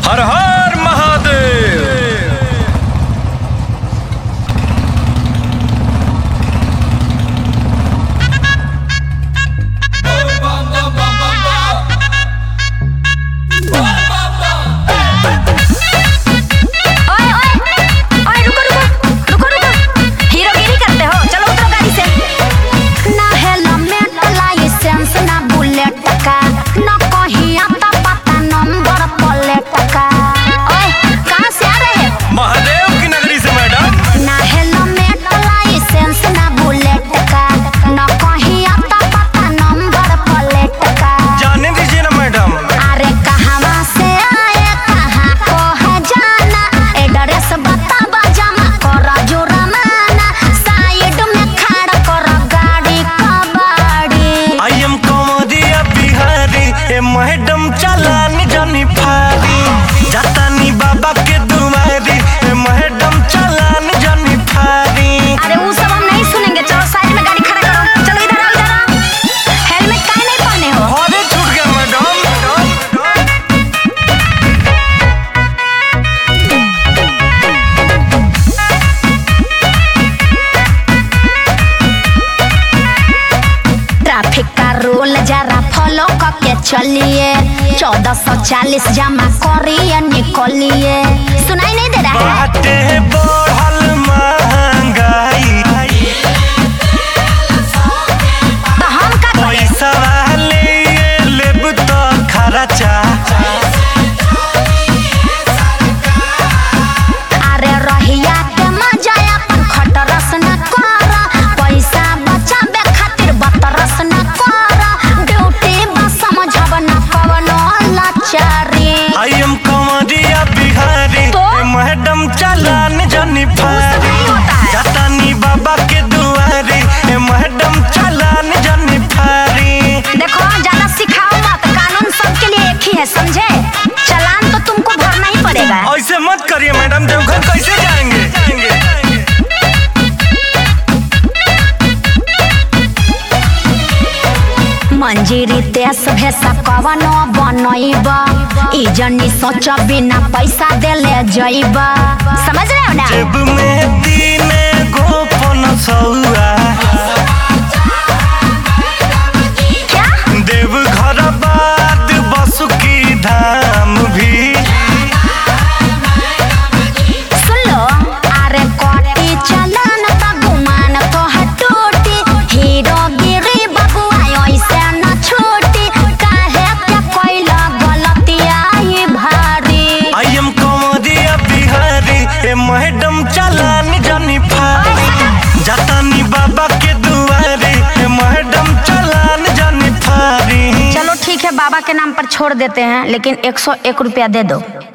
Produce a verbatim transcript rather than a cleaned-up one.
हर हर Mahadev. Madam चलान जानी फारी जातानी बाबा के दुआरी। मैडम चलान जानी फारी। अरे वो सब हम नहीं सुनेंगे। चलो साइड में गाड़ी खड़ा करो। चलो इधर आओ, इधर आओ। हेलमेट काहे नहीं पहने हो? अरे छूट गया मैडम। ट्रैफिक का रूल जरा फॉलो करके चलिए। चौदह सौ चालीस जमा करिए निकलिए। सुनाई नहीं दे रहा है? बाटे बढ़ल महंगाई तो हम का करें? पैसा ले लेब तो खर्चा। अरे रहिया के मजा अपन खटरस न कर। पैसा बचावे खातिर बतरस न कर। ड्यूटी बस समझब न कवनो लाचारी। आई एम कमरिया बिहारी। तो? मैडम चलान जानी फारी नहीं होता है। जातानी बाबा के दुआरी। मैडम चलान जानी फारी। देखो ज्यादा सिखाओ मत। कानून सबके लिए एक ही है, समझे? चालान तो तुमको भरना ही पड़ेगा। ऐसे मत करिए मैडम, देवघर कैसे जाएंगे? मंजीरी तेस भेसा कवनो बनइब। ई जनी सोच बिना पैसा देले जइब। समझ रहे हो ना? जेब में तीन गो पनसौआ। क्या? देवघर बाद बसुकी धाम भी। सुन लो, अरे कोटी चलन त गुमान तो हटूटी। हीरोगिरी बबुआ ऐसे न छूटी। काहे क्या कोइला गलतिया ही भारी। आई एम कमरिया बिहारी। ए मैडम चलान जानी फारी जातानी बाबा के दुआरी। ए मैडम चलान जानी फारी। चलो ठीक है, बाबा के नाम पर छोड़ देते हैं, लेकिन एक सौ एक रुपया दे दो।